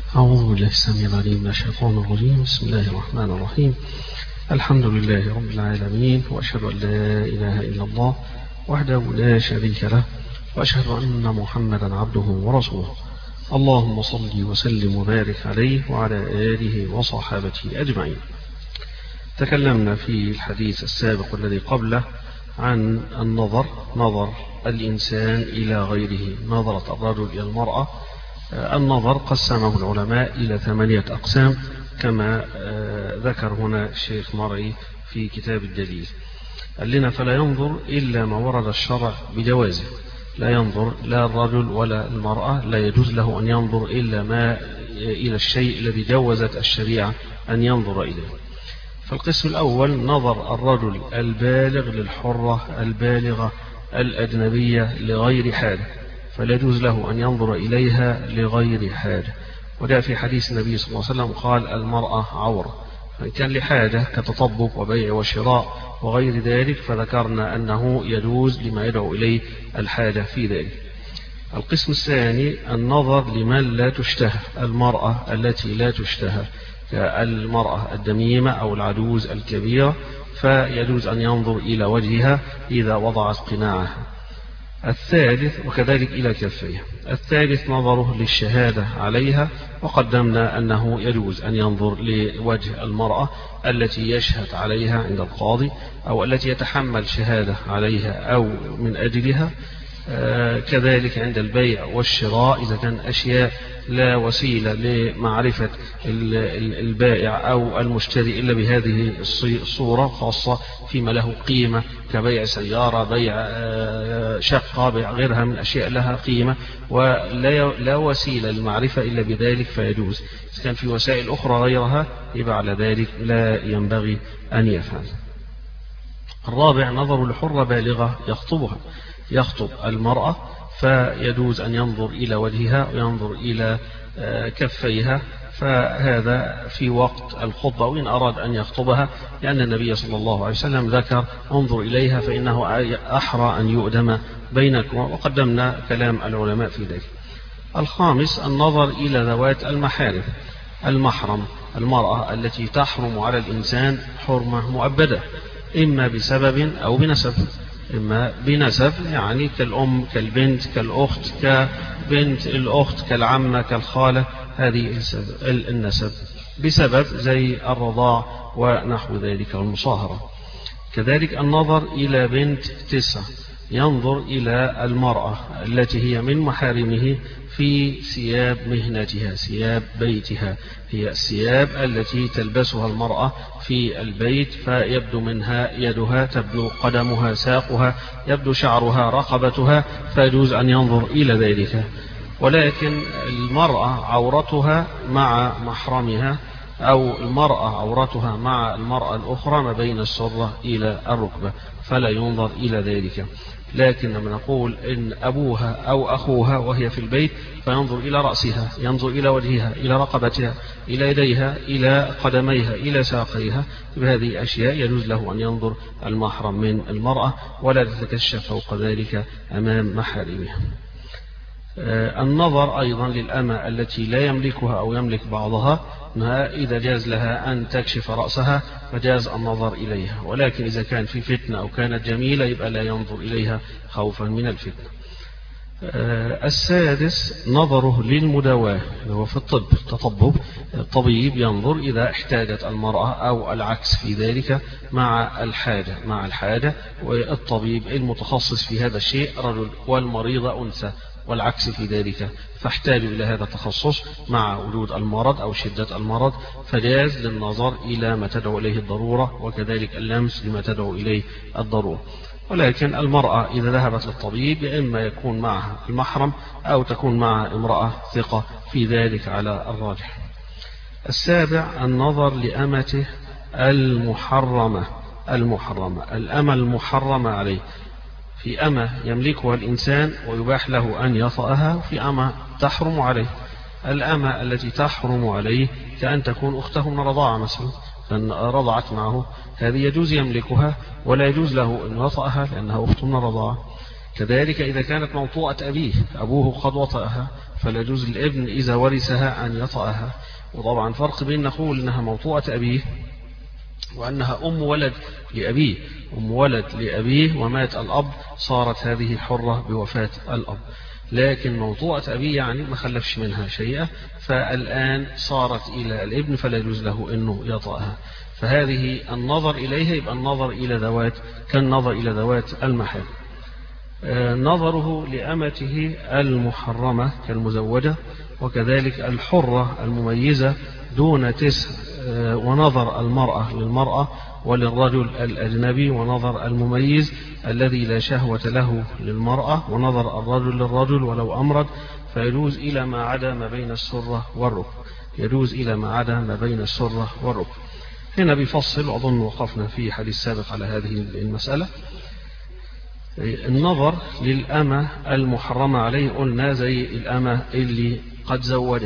أعوذ بالله السميع العليم من الشيطان الرجيم. بسم الله الرحمن الرحيم. الحمد لله رب العالمين، وأشهد أن لا إله إلا الله وحده لا شريك له، وأشهد أن محمدا عبده ورسوله. اللهم صل وسلم وبارك عليه وعلى آله وصحابته أجمعين. تكلمنا في الحديث السابق الذي قبله عن نظر الإنسان إلى غيره، نظرة الرجل إلى المرأة. النظر قسمه العلماء إلى 8 أقسام كما ذكر هنا الشيخ مرعي في كتاب الدليل. قال لنا: فلا ينظر إلا ما ورد الشرع بجوازه، لا ينظر لا الرجل ولا المرأة، لا يجوز له أن ينظر إلى الشيء الذي جوزت الشريعة أن ينظر إليه. فالقسم الأول نظر الرجل البالغ للحرة البالغة الأجنبية لغير حاجة، فلا يجوز له أن ينظر إليها لغير حاجة. وجاء في حديث النبي صلى الله عليه وسلم قال: المرأة عورة. فإن كان لحاجة كتطبب وبيع وشراء وغير ذلك فذكرنا أنه يجوز لما يدعو إليه الحاجة في ذلك. القسم الثاني النظر لمن لا تشتهى، المرأة التي لا تشتهى كالمرأة الدميمة أو العجوز الكبيرة، فيجوز أن ينظر إلى وجهها إذا وضعت قناعها. الثالث وكذلك إلى كفيها. الثالث نظره للشهادة عليها، وقدمنا أنه يجوز أن ينظر لوجه المرأة التي يشهد عليها عند القاضي أو التي يتحمل شهادة عليها أو من أجلها. كذلك عند البيع والشراء إذا كان أشياء لا وسيلة لمعرفة البائع أو المشتري إلا بهذه الصورة، خاصة فيما له قيمة كبيع سيارة، بيع شقة، بيع غيرها من أشياء لها قيمة ولا وسيلة للمعرفة إلا بذلك فيجوز. إذا كان في وسائل أخرى غيرها يبقى على ذلك لا ينبغي أن يفعل. الرابع نظر لحرة بالغة يخطب المرأة، فيجوز أن ينظر إلى وجهها وينظر إلى كفيها، فهذا في وقت الخطبة وإن أراد أن يخطبها، لأن النبي صلى الله عليه وسلم ذكر: انظر إليها فإنه أحرى أن يؤدم بينكم، وقدمنا كلام العلماء في ذلك. الخامس النظر إلى ذوات المحارم، المحرم، المرأة التي تحرم على الإنسان حرمة مؤبدة، إما بسبب أو بنسب. إما بنسب يعني كالأم كالبنت كالأخت كبنت الأخت كالعمة كالخالة، هذه النسب. بسبب زي الرضاع ونحو ذلك والمصاهرة. كذلك النظر إلى بنت 9، ينظر إلى المرأة التي هي من محارمه في ثياب مهنتها، ثياب بيتها، هي الثياب التي تلبسها المرأة في البيت، فيبدو منها يدها، تبدو قدمها، ساقها، يبدو شعرها، رقبتها، فيجوز أن ينظر إلى ذلك. ولكن المرأة عورتها مع محرمها، أو المرأة عورتها مع المرأة الأخرى ما بين السرة إلى الركبة، فلا ينظر إلى ذلك. لكن لما نقول إن أبوها أو أخوها وهي في البيت فينظر إلى رأسها، ينظر إلى وجهها، إلى رقبتها، إلى يديها، إلى قدميها، إلى ساقيها، بهذه أشياء يجوز له أن ينظر المحرم من المرأة ولا تتكشف فوق ذلك أمام محارمها. النظر أيضا للأمة التي لا يملكها أو يملك بعضها، أنها إذا جاز لها أن تكشف رأسها فجاز النظر إليها، ولكن إذا كان في فتنة أو كانت جميلة يبقى لا ينظر إليها خوفا من الفتنة. السادس نظره للمداواة، هو في الطب، التطبب، الطبيب ينظر إذا احتاجت المرأة أو العكس في ذلك مع الحاجة، والطبيب المتخصص في هذا الشيء رجل والمريضة أنثى، والعكس في ذلك، فاحتاجوا إلى هذا التخصص مع وجود المرض أو شدة المرض، فجاز للنظر إلى ما تدعو إليه الضرورة، وكذلك اللمس لما تدعو إليه الضرورة. ولكن المرأة إذا ذهبت للطبيب إما يكون معها المحرم أو تكون معها امرأة ثقة في ذلك على الراجح. السابع النظر لأمته المحرمة، الأمة المحرمة عليه، في أمة يملكها الإنسان ويباح له أن يطأها، وفي أمة تحرم عليه. الأمة التي تحرم عليه كأن تكون أخته من رضاعة مثلا، فإن رضعت معه، هذه يجوز يملكها ولا يجوز له أن يطأها لأنها أخت من رضاعة. كذلك إذا كانت موطوءة أبيه أبوه قد وطأها فلا يجوز للابن إذا ورثها أن يطأها. وطبعا فرق بين نقول إنها موطوءة أبيه وأنها أم ولد لأبيه. أم ولد لأبيه ومات الأب صارت هذه حرة بوفاة الأب، لكن موطوءة أبيه يعني ما خلفش منها شيئا، فالآن صارت إلى الابن فلا يجوز له أنه يطأها. فهذه النظر إليها يبقى النظر إلى ذوات كالنظر إلى ذوات المحارم. نظره لأمته المحرمة كالمزوجة، وكذلك الحرة المميزة دون 9، ونظر المرأة للمرأة وللرجل الأجنبي، ونظر المميز الذي لا شهوة له للمرأة، ونظر الرجل للرجل ولو أمرد، فيجوز إلى ما عدا ما بين السرة والركب. يجوز إلى ما عدا ما بين السرة والركب. هنا بيفصل، وأظن وقفنا في حديث سابق على هذه المسألة. النظر للأمة المحرمة عليه قلنا زي الأمة اللي قد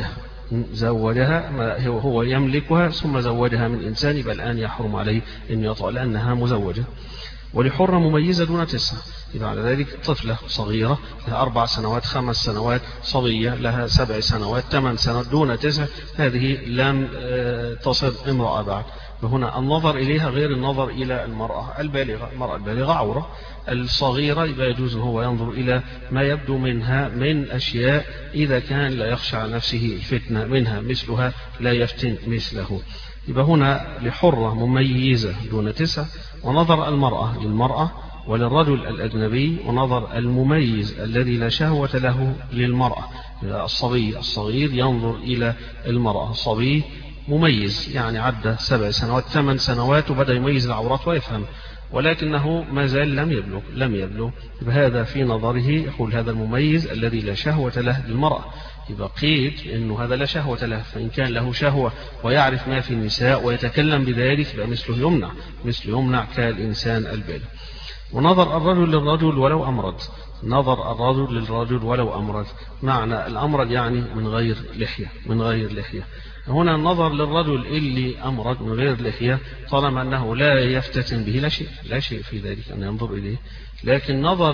زوجها هو يملكها ثم زوجها من إنسان، يبقى الآن يحرم عليه أن يطأ لأنها مزوجة. ولحرة مميزة دون 9، يبقى على ذلك طفلة صغيرة لها 4 سنوات 5 سنوات، صبية لها 7 سنوات 8 سنوات دون 9، هذه لم تصل امرأة بعد. وهنا النظر إليها غير النظر إلى المرأة البالغة. المرأة البالغة عورة، الصغيرة يبقى يجوز هو ينظر إلى ما يبدو منها من أشياء إذا كان لا يخشى على نفسه الفتنة منها مثلها لا يفتن مثله. يبقى هنا لحرة مميزة دون 9، ونظر المرأة للمرأة وللرجل الأجنبي، ونظر المميز الذي لا شهوة له للمرأة. الصبي الصغير ينظر إلى المرأة، صبي مميز يعني عدى 7 سنوات 8 سنوات وبدأ يميز العورات ويفهم، ولكنه ما زال لم يبلغ. هذا في نظره يقول هذا المميز الذي لا شهوة له للمرأة. يبقى قيد إنه هذا لا شهوة له، فإن كان له شهوة ويعرف ما في النساء ويتكلم بذلك يبقى مثله يمنع كالإنسان البالغ. ونظر الرجل للرجل ولو أمرد، نظر الرجل للرجل ولو أمرد، معنى الأمرد يعني من غير لحية. هنا النظر للرجل اللي أمرد من غير لحية طالما أنه لا يفتتن به لا شيء في ذلك أن ينظر إليه. لكن نظر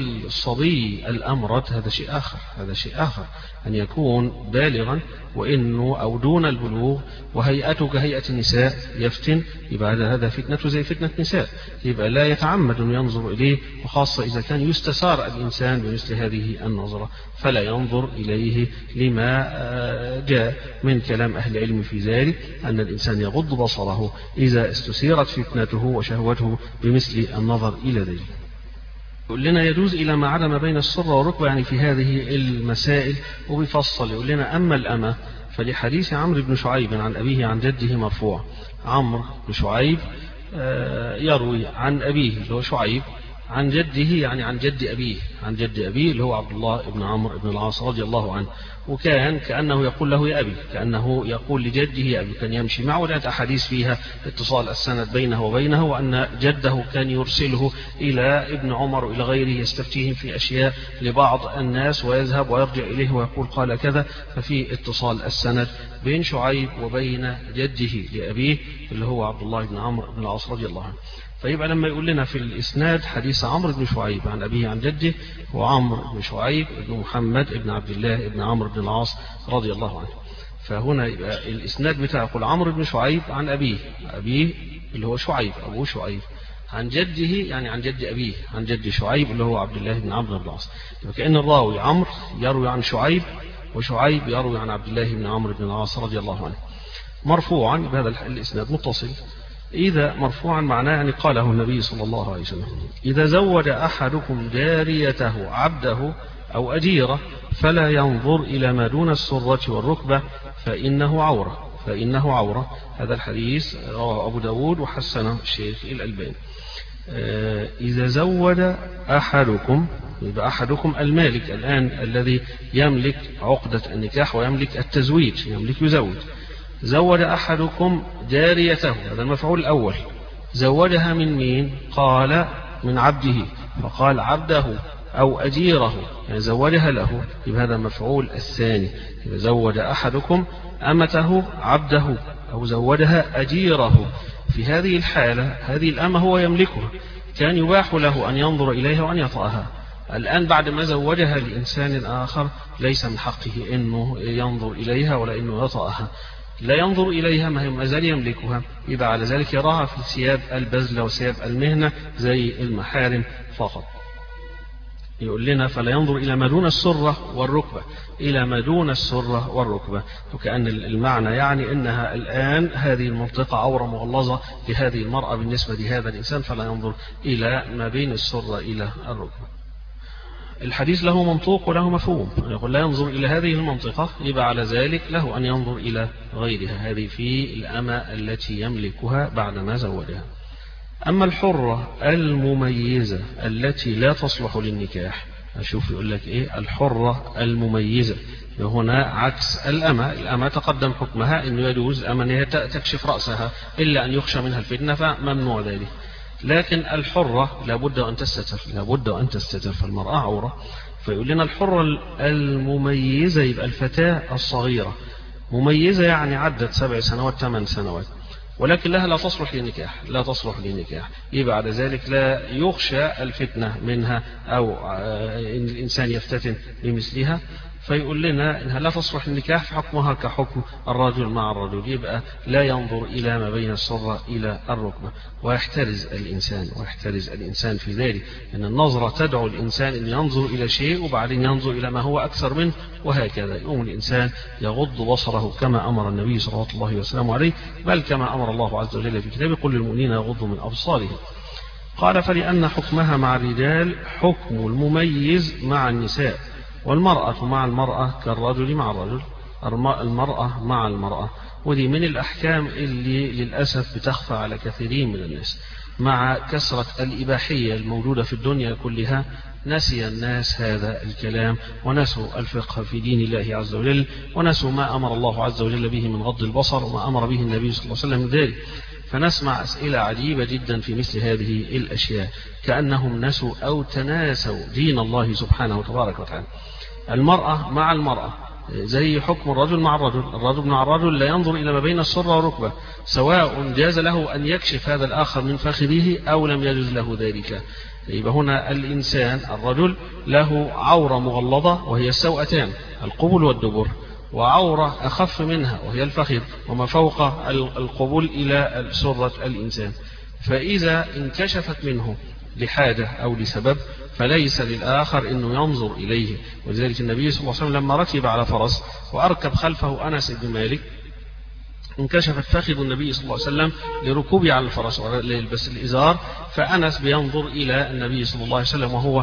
للصبي الأمرد هذا شيء آخر، أن يكون بالغا وإنه أو دون البلوغ وهيئته كهيئة النساء يفتن، يبقى هذا فتنته زي فتنة نساء، يبقى لا يتعمد أن ينظر إليه، وخاصة إذا كان يستثار الإنسان بمثل هذه النظرة فلا ينظر إليه، لما جاء من كلام أهل العلم في ذلك أن الإنسان يغض بصره إذا استثيرت فتنته وشهوته بمثل النظر إلى ذلك. يقول لنا يجوز إلى ما عدا ما بين السرة والركبة، يعني في هذه المسائل، وبيفصل يقول لنا أما الأمة فلحديث عمرو بن شعيب عن أبيه عن جده مرفوع. عمرو بن شعيب يروي عن أبيه اللي هو شعيب عن جده، يعني عن جد أبيه اللي هو عبد الله بن عمرو بن العاص رضي الله عنه، وكان كأنه يقول له يا أبي، كأنه يقول لجده يا أبي، كان يمشي معه. وجاءت أحاديث فيها اتصال السند بينه وبينه، وأن جده كان يرسله إلى ابن عمر وإلى غيره يستفتيهم في أشياء لبعض الناس ويذهب ويرجع إليه ويقول قال كذا، ففي اتصال السند بين شعيب وبين جده لأبيه اللي هو عبد الله بن عمرو بن العاص رضي الله عنه. فيبقى لما يقول لنا في الإسناد حديث عمرو بن شعيب عن أبيه عن جده، هو عمرو بن شعيب بن محمد بن عبد الله بن عمرو بن العاص رضي الله عنه. فهنا يبقى الإسناد بتاعه يقول عمرو بن شعيب عن أبيه اللي هو شعيب أبوه شعيب، عن جده يعني عن جد أبيه عن جد شعيب اللي هو عبد الله بن عمرو بن العاص. كأن الراوي عمرو يروي عن شعيب، وشعيب يروي عن عبد الله بن عمرو بن العاص رضي الله عنه مرفوعا. بهذا الإسناد متصل. إذا مرفوعا معناه يعني قاله النبي صلى الله عليه وسلم: إذا زوج أحدكم جاريته عبده أو أجيره فلا ينظر إلى ما دون السرة والركبة فإنه عورة. هذا الحديث رواه أبو داود وحسنه الشيخ الألباني. إذا زوج أحدكم، يبقى أحدكم المالك الآن الذي يملك عقدة النكاح ويملك التزويج، يملك يزوج. زوج أحدكم جاريته، هذا المفعول الأول. زوجها من مين؟ قال من عبده، فقال عبده أو أجيره، يعني زوجها له، يبقى هذا المفعول الثاني. إذا زوج أحدكم أمته عبده أو زوجها أجيره، في هذه الحالة هذه الأمة هو يملكها، كان يباح له أن ينظر إليها وأن يطأها، الآن بعد ما زوجها لإنسان آخر ليس من حقه أنه ينظر إليها ولا أنه يطأها، لا ينظر إليها، ما زال يملكها، يبقى على ذلك يراها في ثياب البذل وثياب المهنة زي المحارم فقط. يقول لنا فلا ينظر إلى ما دون السرة والركبة، إلى ما دون السرة والركبة، وكأن المعنى يعني أنها الآن هذه المنطقة عورة مغلظة لهذه المرأة بالنسبة لهذا الإنسان، فلا ينظر إلى ما بين السرة إلى الركبة. الحديث له منطوق وله مفهوم، يقول لا ينظر إلى هذه المنطقة، يبقى على ذلك له أن ينظر إلى غيرها، هذه في الأمة التي يملكها بعدما زوجها. أما الحرة المميزة التي لا تصلح للنكاح، أشوف يقول لك إيه الحرة المميزة، هنا عكس الأمة. الأمة تقدم حكمها أنه يجوز أمنها تكشف رأسها إلا أن يخشى منها الفتنة فممنوع ذلك، لكن الحرة لابد أن تستتر، فالمرأة عورة. فيقول لنا الحرة المميزة يبقى الفتاة الصغيرة، مميزة يعني عدت 7 سنوات 8 سنوات، ولكن لها لا تصلح لنكاح، يبقى على ذلك لا يخشى الفتنة منها أو إن الإنسان يفتتن بمثلها. فيقول لنا إنها لا تصلح للنكاح، فحكمها كحكم الرجل مع الرجل، يبقى لا ينظر إلى ما بين السرة إلى الركبة، ويحترز الإنسان في ذلك، أن النظرة تدعو الإنسان أن ينظر إلى شيء وبعدين ينظر إلى ما هو أكثر منه، وهكذا يقوم الإنسان يغض بصره كما أمر النبي صلى الله عليه وسلم عليه، بل كما أمر الله عز وجل في كتابه قل للمؤمنين يغضوا من أبصارهم. قال فلأن حكمها مع الرجال حكم المميز مع النساء، والمرأة مع المرأة كالرجل مع الرجل، المرأة مع المرأة. ودي من الأحكام اللي للأسف بتخفى على كثيرين من الناس، مع كثرة الإباحية الموجودة في الدنيا كلها نسي الناس هذا الكلام، ونسوا الفقه في دين الله عز وجل، ونسوا ما أمر الله عز وجل به من غض البصر وما أمر به النبي صلى الله عليه وسلم ذلك. فنسمع أسئلة عجيبة جدا في مثل هذه الأشياء، كأنهم نسوا أو تناسوا دين الله سبحانه وتبارك وتعالى. المرأة مع المرأة زي حكم الرجل مع الرجل مع الرجل، لا ينظر إلى ما بين السرة والركبة، سواء جاز له أن يكشف هذا الآخر من فخذه أو لم يجوز له ذلك. يبقى هنا الإنسان الرجل له عورة مغلظة وهي السوأتان القبل والدبر، وعورة أخف منها وهي الفخذ، وما فوق القبول إلى سرة الإنسان. فإذا انكشفت منه لحاجة أو لسبب فليس للآخر أنه ينظر إليه. ولذلك النبي صلى الله عليه وسلم لما ركب على فرس وأركب خلفه أنس بن مالك، انكشفت فخذ النبي صلى الله عليه وسلم لركوبه على الفرس وليلبس الإزار، فأنس بينظر إلى النبي صلى الله عليه وسلم وهو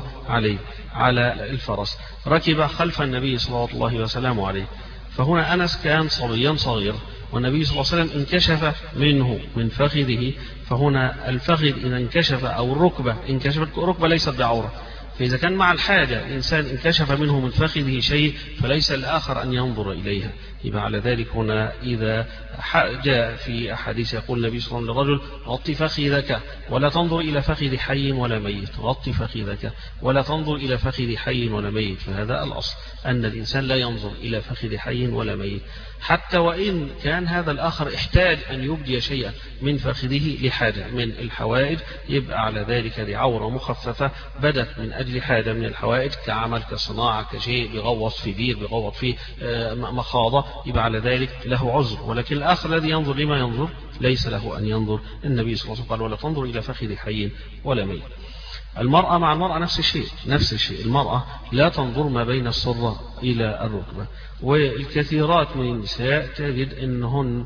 على الفرس، ركب خلف النبي صلى الله عليه وسلم. فهنا أنس كان صبيا صغير، والنبي صلى الله عليه وسلم انكشف منه من فخذه، فهنا الفخذ إذا انكشف أو الركبة انكشفت، الركبة ليست بعورة، فإذا كان مع الحاجة الإنسان انكشف منه من فخذه شيء فليس الآخر أن ينظر إليها. يبقى على ذلك هنا إذا جاء في أحاديث يقول النبي صلى الله عليه وسلم للرجل غط فخذك ولا تنظر إلى فخذ حي ولا ميت، غط فخذك ولا تنظر إلى فخذ حي ولا ميت. فهذا الأصل أن الإنسان لا ينظر إلى فخذ حي ولا ميت، حتى وإن كان هذا الآخر احتاج أن يبدي شيئا من فخذه لحاجة من الحوائج، يبقى على ذلك لعورة مخففة بدت من أجل حاجة من الحوائج، كعمل كصناعة كشيء بيغوص في بير بيغوص في مخاضة، يبقى على ذلك له عذر. ولكن الآخر الذي ينظر لما ينظر ليس له أن ينظر. النبي صلى الله عليه وسلم قال ولا تنظر إلى فخذ حي ولا ميت. المرأة مع المرأة نفس الشيء، المرأة لا تنظر ما بين السرة إلى الركبة. والكثيرات من النساء تجد أنهن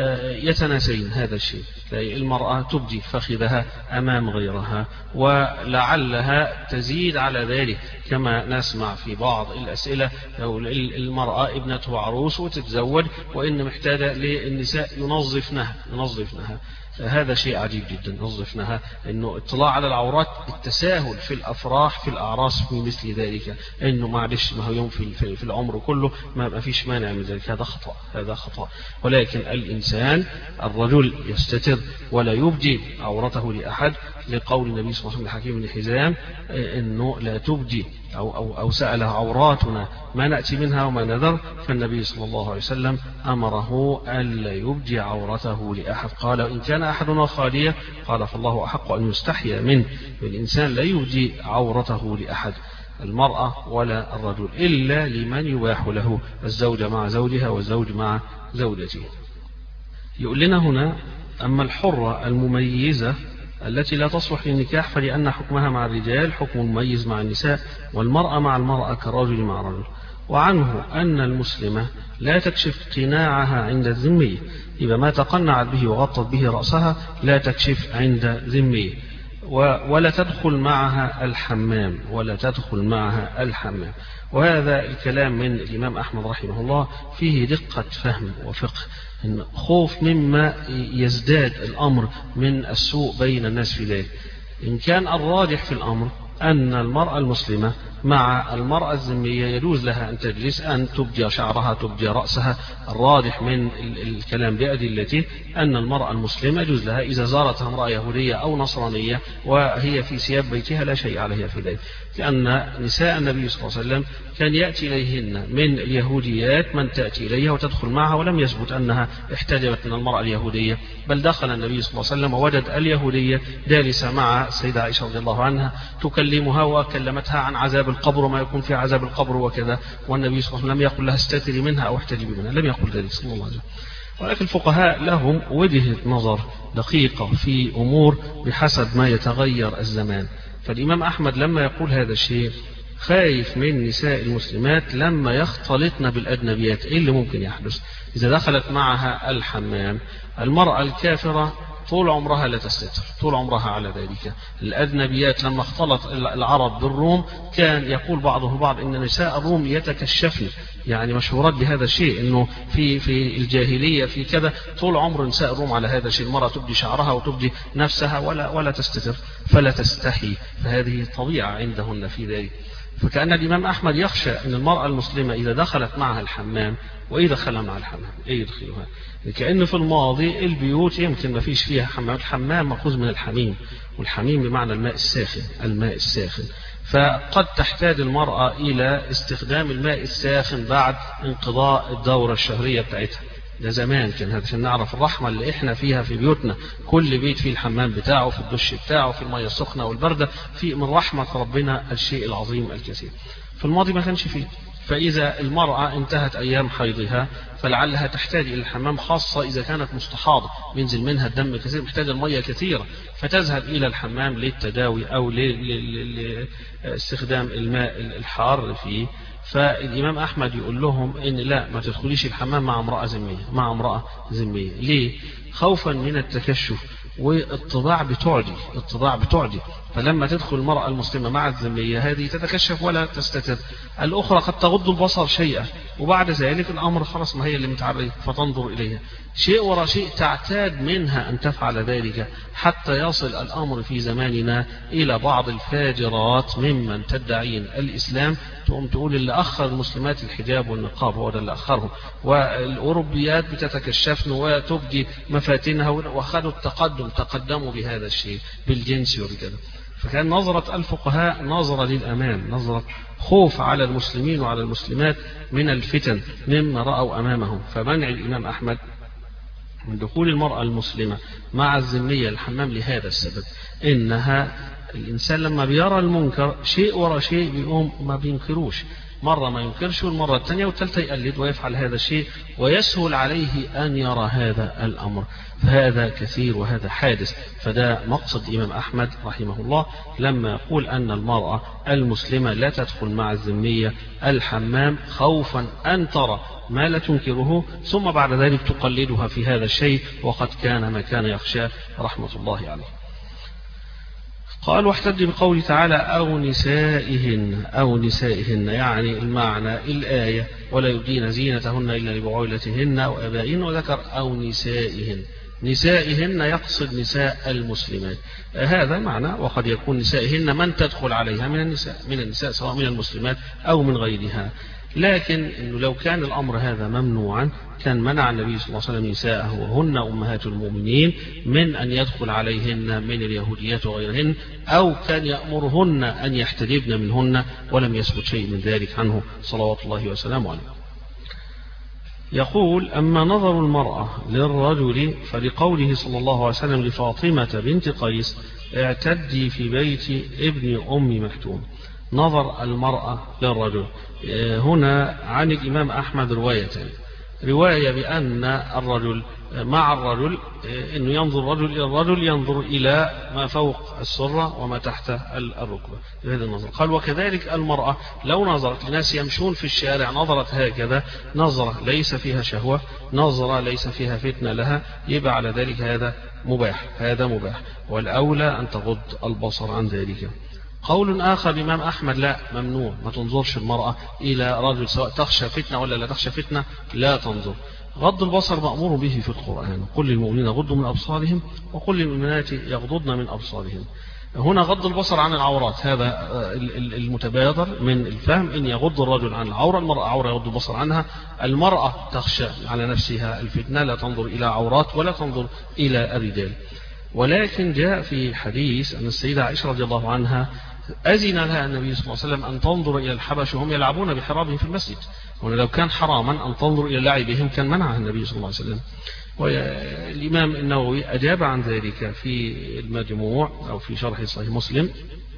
يتناسين هذا الشيء، المرأة تبدي فخذها أمام غيرها، ولعلها تزيد على ذلك كما نسمع في بعض الأسئلة، المرأة ابنته عروس وتتزوج وإن محتاجة للنساء ينظفنها. هذا شيء عجيب جدا، نظفنها، انه اطلاع على العورات، التساهل في الافراح في الاعراس في مثل ذلك، انه معلش ما هو يوم في العمر كله ما فيش مانع من ذلك، هذا خطأ. ولكن الانسان الرجل يستتر ولا يبدي عورته لاحد، لقول النبي صلى الله عليه وسلم لحكيم بن حزام انه لا تبدي أو سأل عوراتنا ما نأتي منها وما نذر، فالنبي صلى الله عليه وسلم أمره ألا يبدي عورته لأحد. قال إن كان أحدنا خالية قال فالله أحق أن يستحيا منه، الإنسان لا يبدي عورته لأحد. المرأة ولا الرجل، إلا لمن يباح له الزوجة مع زوجها والزوج مع زوجته. يقول لنا هنا: أما الحرة المميزة التي لا تصلح للنكاح فلأن حكمها مع الرجال حكم المميز مع النساء، والمرأة مع المرأة كالرجل مع الرجل. وعنه أن المسلمة لا تكشف قناعها عند الذمية، إذا ما تقنعت به وغطت به رأسها لا تكشف عند ذمية، ولا تدخل معها الحمام، ولا تدخل معها الحمام. وهذا الكلام من الإمام أحمد رحمه الله فيه دقة فهم وفقه، إن خوف مما يزداد الأمر من السوء بين الناس في ذلك. إن كان الراجح في الأمر أن المرأة المسلمة مع المرأة الذمية يجوز لها أن تجلس، أن تبدي شعرها تبدي رأسها. الراجح من الكلام بأدلته أن المرأة المسلمة يجوز لها إذا زارتها امرأة يهودية أو نصرانية وهي في ثياب بيتها لا شيء عليها في ذلك، لأن نساء النبي صلى الله عليه وسلم كان يأتي إليهن من اليهوديات من تأتي إليها وتدخل معها، ولم يثبت أنها احتجبت من المرأة اليهودية، بل دخل النبي صلى الله عليه وسلم ووجد اليهودية جالسة مع السيدة عائشة رضي الله عنها تكلمها وكلمتها عن عذاب القبر وما يكون في عذاب القبر وكذا، والنبي صلى الله عليه وسلم لم يقل لها استتري منها أو احتجبي منها، لم يقل ذلك صلى الله عليه وسلم. ولكن الفقهاء لهم وجهة نظر دقيقة في أمور بحسب ما يتغير الزمان. فالإمام أحمد لما يقول هذا الشيء خايف من نساء المسلمات لما يختلطن بالأجنبيات، إيه اللي ممكن يحدث إذا دخلت معها الحمام؟ المرأة الكافرة طول عمرها لا تستتر، طول عمرها على ذلك. الأجنبيات لما اختلط العرب بالروم كان يقول بعضهم البعض إن نساء الروم يتكشفن، يعني مشهورات بهذا الشيء، إنه في الجاهلية في كذا طول عمر نساء الروم على هذا الشيء، المرأة تبدي شعرها وتبدي نفسها ولا تستتر فلا تستحي، فهذه طبيعة عندهن في ذلك. فكأن الإمام أحمد يخشى أن المرأة المسلمة إذا دخلت معها الحمام، وإذا دخل مع الحمام إيه يدخلها؟ كأن في الماضي البيوت يمكن ما فيش فيها حمام، الحمام مأخوذ من الحميم، والحميم بمعنى الماء الساخن، الماء الساخن. فقد تحتاج المرأة إلى استخدام الماء الساخن بعد انقضاء الدورة الشهرية بتاعتها. ده زمان كان هذا عشان نعرف الرحمة اللي احنا فيها في بيوتنا، كل بيت فيه الحمام بتاعه، في الدش بتاعه، في المية السخنة والبردة، في من رحمة ربنا الشيء العظيم الكثير. في الماضي ما كانش فيه. فإذا المرأة انتهت أيام حيضها فلعلها تحتاج إلى الحمام، خاصة إذا كانت مستحاضة بينزل منها الدم كثير، محتاجة المية كثيرة، فتذهب إلى الحمام للتداوي أو لاستخدام الماء الحار فيه. فالإمام أحمد يقول لهم إن لا، ما تدخليش الحمام مع امرأة ذمية، مع امرأة ذمية. ليه؟ خوفا من التكشف، والطباع بتعدي. فلما تدخل المرأة المسلمة مع الذمية هذه تتكشف ولا تستتر، الأخرى قد تغض البصر شيئا، وبعد ذلك الأمر خلاص ما هي اللي متعرض فتنظر إليها شيء وراء شيء، تعتاد منها أن تفعل ذلك، حتى يصل الأمر في زماننا إلى بعض الفاجرات ممن تدعين الإسلام تقوم تقول اللي أخر المسلمات الحجاب والنقاب هو ده اللي أخرهم، والأوروبيات بتتكشفن وتبدي مفاتنها، وأخذوا التقدم، تقدموا بهذا الشيء بالجنس وبكذا. فكان نظرة الفقهاء نظرة للأمان، نظرة خوف على المسلمين وعلى المسلمات من الفتن مما رأوا أمامهم. فمنع الإمام أحمد من دخول المرأة المسلمة مع الذمية الحمام لهذا السبب، إنها الإنسان لما بيرى المنكر شيء وراء شيء بيقوم ما بينكروش، مرة ما ينكرش والمرة الثانية والثالثة يقلد ويفعل هذا الشيء، ويسهل عليه أن يرى هذا الأمر. فهذا كثير وهذا حادث. فده مقصد الإمام أحمد رحمه الله لما يقول أن المرأة المسلمة لا تدخل مع الذمية الحمام خوفا أن ترى ما لا تنكره ثم بعد ذلك تقلدها في هذا الشيء، وقد كان ما كان يخشى رحمة الله عليه. قال: واحتج بقوله تعالى أو نسائهن، يعني المعنى الآية ولا يبدين زينتهن إلا لبعولتهن أو آبائهن، وذكر أو نسائهن يقصد نساء المسلمات، هذا معنى. وقد يكون نسائهن من تدخل عليها من النساء سواء من المسلمات أو من غيرها. لكن إنه لو كان الأمر هذا ممنوعا كان منع النبي صلى الله عليه وسلم نساءه وهن أمهات المؤمنين من أن يدخل عليهن من اليهوديات وغيرهن، أو كان يأمرهن أن يحتجبن منهن، ولم يثبت شيء من ذلك عنه صلوات الله وسلامه عليه. يقول: أما نظر المرأة للرجل فلقوله صلى الله عليه وسلم لفاطمة بنت قيس: اعتدي في بيت ابن أم مكتوم. نظر المرأة للرجل. هنا عن الإمام أحمد روايتين: رواية بأن الرجل مع الرجل أنه ينظر الرجل إلى الرجل، ينظر إلى ما فوق السرة وما تحت الركبة بهذا النظر. قال: وكذلك المرأة لو نظرت لناس يمشون في الشارع نظرت هكذا، نظرة ليس فيها شهوة، نظرة ليس فيها فتنة لها، يبقى على ذلك هذا مباح، هذا مباح، والأولى أن تغض البصر عن ذلك. قول آخر الإمام أحمد: لا، ممنوع، ما تنظرش المرأة إلى رجل سواء تخشى فتنة ولا لا تخشى فتنة، لا تنظر. غض البصر مأمور به في القرآن: قل للمؤمنين يغضوا من أبصارهم وقل للمؤمنات يغضضن من أبصارهم. هنا غض البصر عن العورات، هذا المتبادر من الفهم، إن يغض الرجل عن العورة، المرأة عورة يغض البصر عنها. المرأة تخشى على نفسها الفتنة، لا تنظر إلى عورات ولا تنظر إلى الرجال. ولكن جاء في حديث أن السيدة عائشة رضي الله عنها أذن لها النبي صلى الله عليه وسلم أن تنظر إلى الحبش وهم يلعبون بحرابهم في المسجد. هنا لو كان حراما أن تنظر إلى لعبهم كان منعها النبي صلى الله عليه وسلم. والإمام النووي أجاب عن ذلك في المجموع أو في شرح صحيح مسلم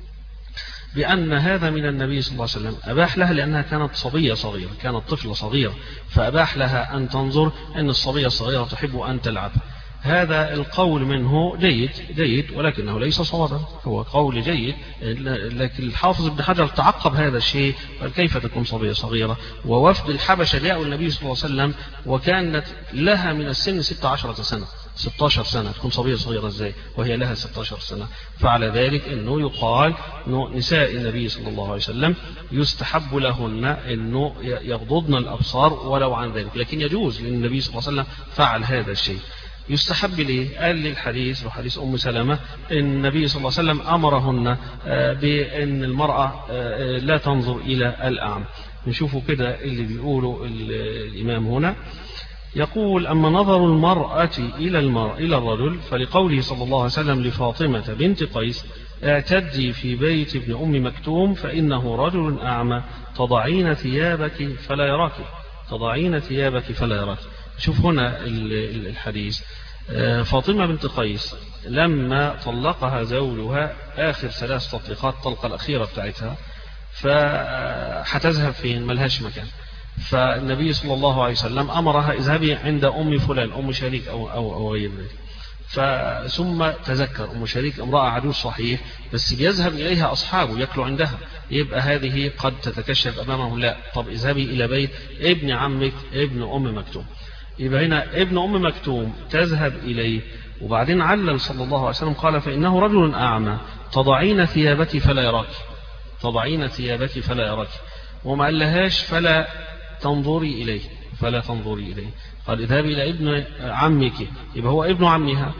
بأن هذا من النبي صلى الله عليه وسلم، أباح لها لأنها كانت صبية صغيرة، كانت طفلة صغيرة، فأباح لها أن تنظر أن الصبية الصغيرة تحب أن تلعب. هذا القول منه جيد ولكنه ليس صوابا، هو قول جيد، لكن الحافظ ابن حجر تعقب هذا الشيء: كيف تكون صبية صغيرة؟ ووفد الحبشة جاءوا النبي صلى الله عليه وسلم وكانت لها من السن 16 سنة، 16 سنة تكون صبية صغيرة ازاي وهي لها 16 سنة؟ فعلى ذلك انه يقال انه نساء النبي صلى الله عليه وسلم يستحب لهن انه يغضضن الابصار ولو عن ذلك، لكن يجوز لان النبي صلى الله عليه وسلم فعل هذا الشيء. يستحب ليه؟ قال للحديث وحديث أم سلمة النبي صلى الله عليه وسلم أمرهن بأن المرأة لا تنظر إلى الأعمى. نشوفوا كده اللي بيقوله الإمام هنا، يقول: أما نظر المرأة إلى الرجل فلقوله صلى الله عليه وسلم لفاطمة بنت قيس: اعتدي في بيت ابن أم مكتوم فإنه رجل أعمى تضعين ثيابك فلا يراك، تضعين ثيابك فلا يراك. شوف هنا الحديث، فاطمة بنت قيس لما طلقها زوجها آخر 3 تطليقات، الطلقة الأخيرة بتاعتها، فحتذهب فين؟ ملهاش مكان. فالنبي صلى الله عليه وسلم أمرها: اذهبي عند أم فلان، أم شريك أو غير ذلك. ثم تذكر أم شريك امرأة عجوز صحيح، بس بيذهب إليها أصحابه يأكلوا عندها، يبقى هذه قد تتكشف أمامهم. لا، طب اذهبي إلى بيت ابن عمك ابن أم مكتوم. يبقى هنا ابن أم مكتوم تذهب إليه. وبعدين علل صلى الله عليه وسلم قال: فإنه رجل أعمى تضعين ثيابك فلا يراك، تضعين ثيابك فلا يراك، وما قالهاش فلا تنظري إليه، فلا تنظري إليه. قال: اذهبي إلى ابن عمك، يبقى هو ابن عمها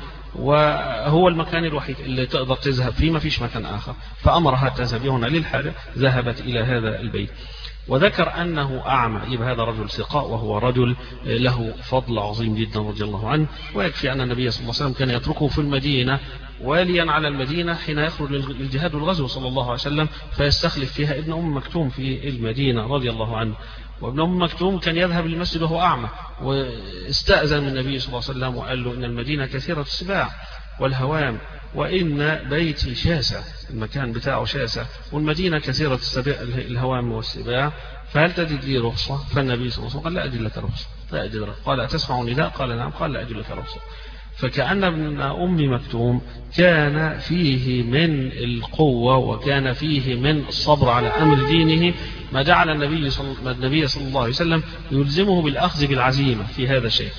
وهو المكان الوحيد اللي تقدر تذهب فيه، ما فيش مكان آخر. فأمرها تذهب هنا للحاجة، ذهبت إلى هذا البيت. وذكر أنه أعمى، يبقى هذا رجل ثقة وهو رجل له فضل عظيم جدا رضي الله عنه. ويكفي أن النبي صلى الله عليه وسلم كان يتركه في المدينة واليا على المدينة حين يخرج للجهاد والغزو صلى الله عليه وسلم، فيستخلف فيها ابن أم مكتوم في المدينة رضي الله عنه. وابن أم مكتوم كان يذهب للمسجد وهو أعمى، واستأذن من النبي صلى الله عليه وسلم وقال له: إن المدينة كثيرة السباع والهوام، وإن بيتي شاسع، المكان بتاعه شاسع، والمدينة كثيرة الهوام والسباع، فهل تجد لي رخصة؟ فالنبي صلى الله عليه وسلم قال: لا أجد لك رخصة، لا أجد لك. قال: أتسمع نداء؟ قال: نعم. قال: لا أجد لك رخصة. فكأن ابن أم مكتوم كان فيه من القوة وكان فيه من الصبر على أمر دينه ما جعل النبي صلى الله عليه وسلم يلزمه بالأخذ بالعزيمة في هذا الشيء.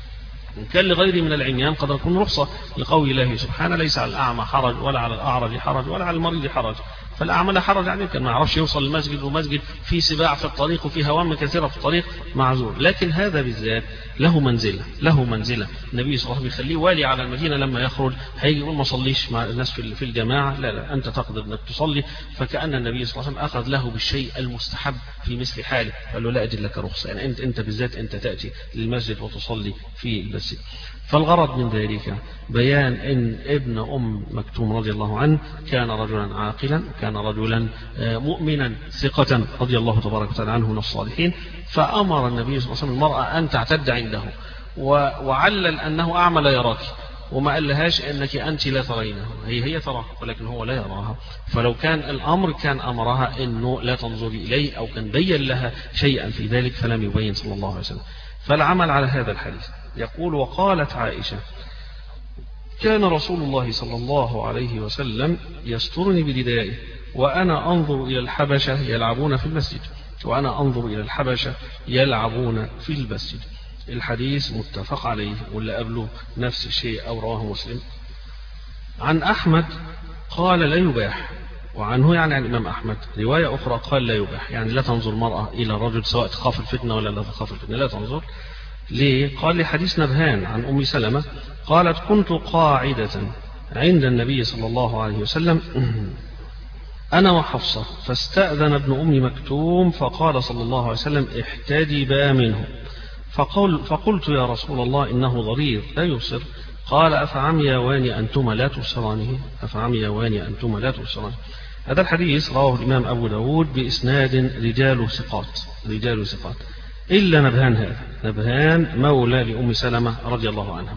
كان لغيره من العميان قد يكون رخصة لقول الله سبحانه: ليس على الأعمى حرج ولا على الأعرج حرج ولا على المريض حرج. فالأعمى لا حرج عليه، كان ما يعرفش يوصل المسجد، ومسجد في سباع في الطريق وفي هوام كثيرة في الطريق، معذور. لكن هذا بالذات له منزلة، له منزلة. النبي صلى الله عليه وسلم يخليه والي على المدينة، لما يخرج هيجي يقول: ما صليش مع الناس في الجماعة، لا أنت تقدر أنك تصلي. فكأن النبي صلى الله عليه وسلم أخذ له بالشيء المستحب في مثل حاله، قال له: لا أجد لك رخصة، يعني أنت بالذات أنت تأتي للمسجد وتصلي في المسجد. فالغرض من ذلك بيان أن ابن أم مكتوم رضي الله عنه كان رجلا عاقلا، كان رجلا مؤمنا ثقة رضي الله تبارك وتعالى عنه من الصالحين. فأمر النبي صلى الله عليه وسلم المرأة أن تعتد عنده، وعلل أنه أعمى لا يراك. وما قال لهاش أنك أنت لا ترينه، هي تراها ولكن هو لا يراها. فلو كان الأمر كان أمرها أنه لا تنظري إليه، أو كان بين لها شيئا في ذلك فلم يبين صلى الله عليه وسلم. فالعمل على هذا الحديث. يقول: وقالت عائشة: كان رسول الله صلى الله عليه وسلم يسترني بردائه وأنا أنظر إلى الحبشة يلعبون في المسجد، وأنا أنظر إلى الحبشة يلعبون في المسجد. الحديث متفق عليه، واللي قبله نفس الشيء أو رواه مسلم. عن أحمد قال لا يباح، وعنه يعني عن الإمام أحمد رواية أخرى قال لا يباح، يعني لا تنظر المرأة إلى الرجل سواء تخاف الفتنة ولا لا تخاف الفتنة، لا تنظر. ليه؟ قال لحديث نبهان عن أم سلمة قالت: كنت قاعدة عند النبي صلى الله عليه وسلم أنا وحفصة، فاستأذن ابن أم مكتوم فقال صلى الله عليه وسلم: احتجبا منه. فقلت: يا رسول الله إنه ضرير لا يبصر. قال: أفعمياوان أنتما لا تبصرانه؟ أفعمياوان أنتما لا تبصرانه. هذا الحديث رواه الإمام أبو داود بإسناد رجال ثقات إلا نبهان. هذا نبهان مولى لأم سلمة رضي الله عنها،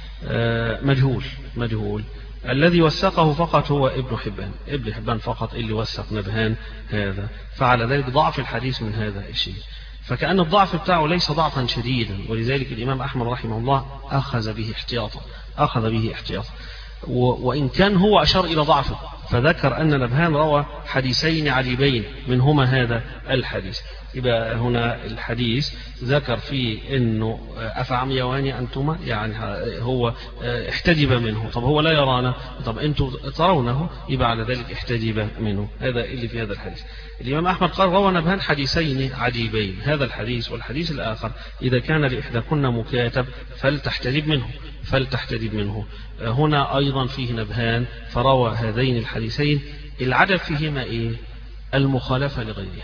مجهول. الذي وثقه فقط هو ابن حبان فقط اللي وثق نبهان هذا، فعلى ذلك ضعف الحديث من هذا الشيء. فكأن الضعف بتاعه ليس ضعفا شديدا، ولذلك الإمام أحمد رحمه الله أخذ به احتياطا، وإن كان هو أشار إلى ضعفه، فذكر أن نبهان روى حديثين عجيبين منهما هذا الحديث. يبقى هنا الحديث ذكر فيه أنه أفعمياوان أنتما، يعني هو احتجب منه. طب هو لا يرانا، طب أنتم ترونه، يبقى على ذلك احتجب منه. هذا اللي في هذا الحديث. الإمام أحمد قال: روى نبهان حديثين عجيبين، هذا الحديث والحديث الآخر: إذا كان لإحداكن مكاتب فلتحتجب منه. هنا أيضا فيه نبهان فروى هذين الحديثين. العجب فيهما إيه؟ المخالفة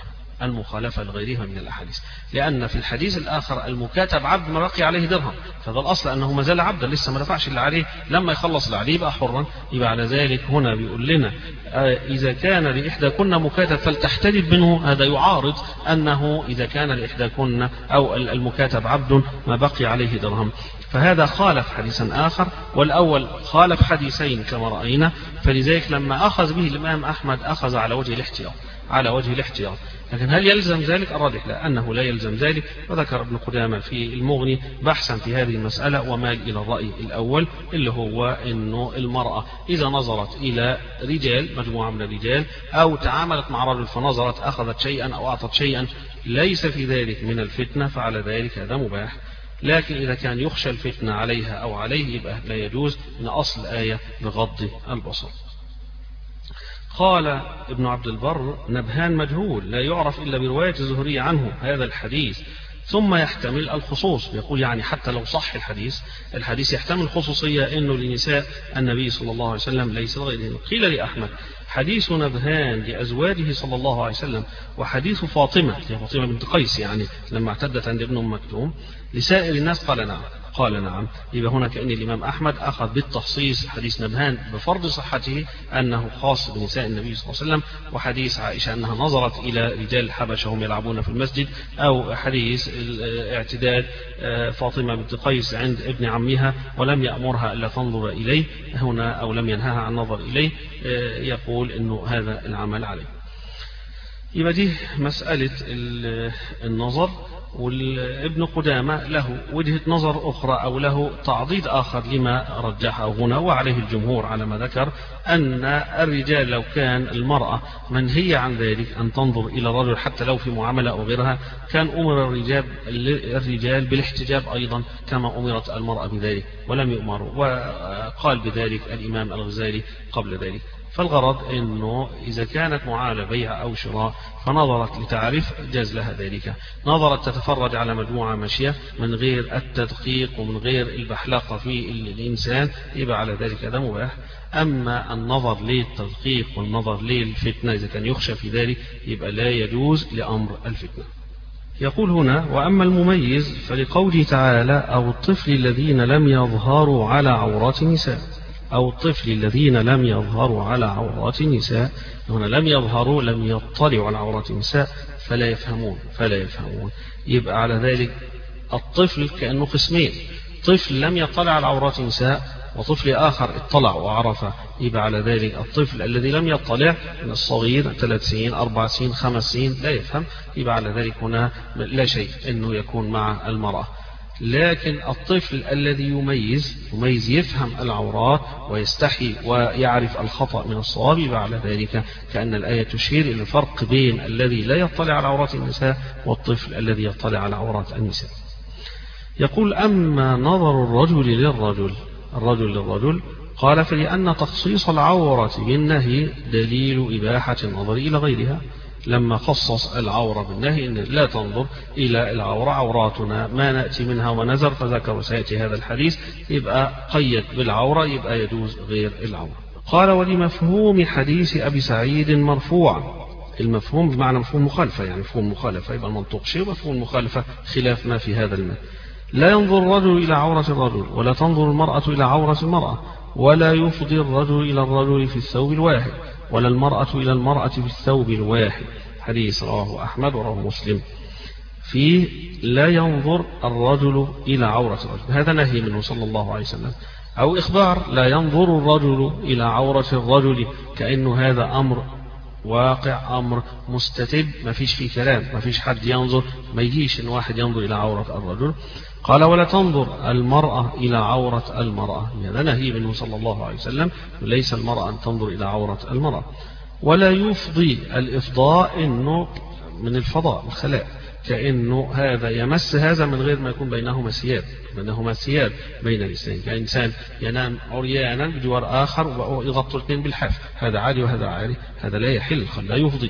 لغيرها من الأحاديث، لأن في الحديث الآخر المكاتب عبد ما بقي عليه درهم، فذا الأصل أنه ما زال عبدا لسه ما دفعش اللي عليه، لما يخلص اللي عليه يبقى حرا. يبقى على ذلك هنا بيقول لنا إذا كان لإحداكن مكاتب فلتحتجب منه، هذا يعارض أنه إذا كان لإحداكن أو المكاتب عبد ما بقي عليه درهم. فهذا خالف حديثا آخر، والأول خالف حديثين كما رأينا. فلذلك لما أخذ به الإمام أحمد أخذ على وجه الاحتياط. لكن هل يلزم ذلك؟ الراجح لا، أنه لا يلزم ذلك. وذكر ابن قدامة في المغني بحثا في هذه المسألة ومال إلى الرأي الأول، اللي هو أنه المرأة إذا نظرت إلى رجال، مجموعة من الرجال، أو تعاملت مع رجل فنظرت أخذت شيئا أو أعطت شيئا ليس في ذلك من الفتنة، فعلى ذلك هذا مباح. لكن إذا كان يخشى الفتنة عليها أو عليه يبقى لا يجوز، من أصل الآية بغض البصر. قال ابن عبد البر: نبهان مجهول لا يعرف إلا برواية الزهري عنه هذا الحديث، ثم يحتمل الخصوص. يقول يعني حتى لو صح الحديث يحتمل خصوصية أنه لنساء النبي صلى الله عليه وسلم ليس لغيرهم. قيل لأحمد: حديث نبهان لأزواجه صلى الله عليه وسلم وحديث فاطمة بنت قيس يعني لما اعتدت عند ابن أم مكتوم لسائر الناس، قال نعم. يبقى هنا كأن الإمام أحمد أخذ بالتخصيص حديث نبهان بفرض صحته أنه خاص بنساء النبي صلى الله عليه وسلم، وحديث عائشة أنها نظرت إلى رجال الحبشة هم يلعبون في المسجد، أو حديث اعتداد فاطمة بنت قيس عند ابن عمها ولم يأمرها ألا تنظر إليه هنا، أو لم ينهاها عن النظر إليه، يقول أنه هذا العمل عليه. يبقى دي مسألة النظر. والابن قدامة له وجهة نظر أخرى أو له تعضيد آخر لما رجحه هنا، وعليه الجمهور على ما ذكر، أن الرجال لو كان المرأة منهية عن ذلك أن تنظر إلى الرجل حتى لو في معاملة أو غيرها، كان أمر الرجال بالاحتجاب أيضا كما أمرت المرأة بذلك ولم يؤمروا، وقال بذلك الإمام الغزالي قبل ذلك. فالغرض أنه إذا كانت معاملة بيع أو شراء فنظرت لتعرف جاز لها ذلك، نظرت تتفرج على مجموعة ماشية من غير التدقيق ومن غير البحلاقة في الإنسان، يبقى على ذلك هذا مباح. أما النظر للتدقيق والنظر للفتنة إذا كان يخشى في ذلك يبقى لا يجوز لأمر الفتنة. يقول هنا: وأما المميز فلقوله تعالى: أو الطفل الذين لم يظهروا على عورات النساء، أو الطفل الذين لم يظهروا على عورات النساء. هنا لم يظهروا، لم يطلعوا على عورات النساء، فلا يفهمون. يبقى على ذلك الطفل كأنه قسمين: طفل لم يطلع على عورات النساء وطفل آخر اطلع وعرف، يبقى على ذلك الطفل الذي لم يطلع من الصغير 3 سنين 4 سنين 5 سنين لا يفهم، يبقى على ذلك هنا لا شيء أنه يكون مع المرأة. لكن الطفل الذي يميز يفهم العورات ويستحي ويعرف الخطأ من الصواب، يبقى على ذلك كأن الآية تشير إلى الفرق بين الذي لا يطلع على عورات النساء والطفل الذي يطلع على عورات النساء. يقول: أما نظر الرجل للرجل قال: فلأن تخصيص العورة بالنهي دليل إباحة النظر إلى غيرها. لما خصص العورة بالنهي إن لا تنظر إلى العورة، عوراتنا ما نأتي منها ونذر، فذكر سيأتي هذا الحديث، يبقى قيد بالعورة، يبقى يجوز غير العورة. قال: ولمفهوم حديث أبي سعيد مرفوعا. المفهوم بمعنى مفهوم مخالفة، يعني مفهوم مخالفة، يبقى المنطوق شيء ومفهوم مخالفة خلاف ما في هذا المعنى. لا ينظر الرجل إلى عورة الرجل، ولا تنظر المرأة إلى عورة المرأة، ولا يفضي الرجل إلى الرجل في الثوب الواحد، ولا المرأة إلى المرأة في الثوب الواحد. حديث رواه أحمد ورواه مسلم فيه لا ينظر الرجل إلى عورة الرجل، هذا نهي منه صلى الله عليه وسلم، أو إخبار لا ينظر الرجل إلى عورة الرجل، كأنه هذا أمر واقع، أمر مستتب، ما فيش فيه كلام، ما فيش حد ينظر، ما يجيش إن واحد ينظر إلى عورة الرجل. قال: ولا تنظر المرأة إلى عورة المرأة، هذا نهي منه صلى الله عليه وسلم، ليس المرأة أن تنظر إلى عورة المرأة. ولا يفضي، الإفضاء إنه من الفضاء الخلاء، كأنه هذا يمس هذا من غير ما يكون بينهما ثياب بين الاثنين، كإنسان ينام عريانا بجوار آخر ويغطوا الاثنين بالحاف، هذا عادي وهذا عادي، هذا لا يحل، لا يفضي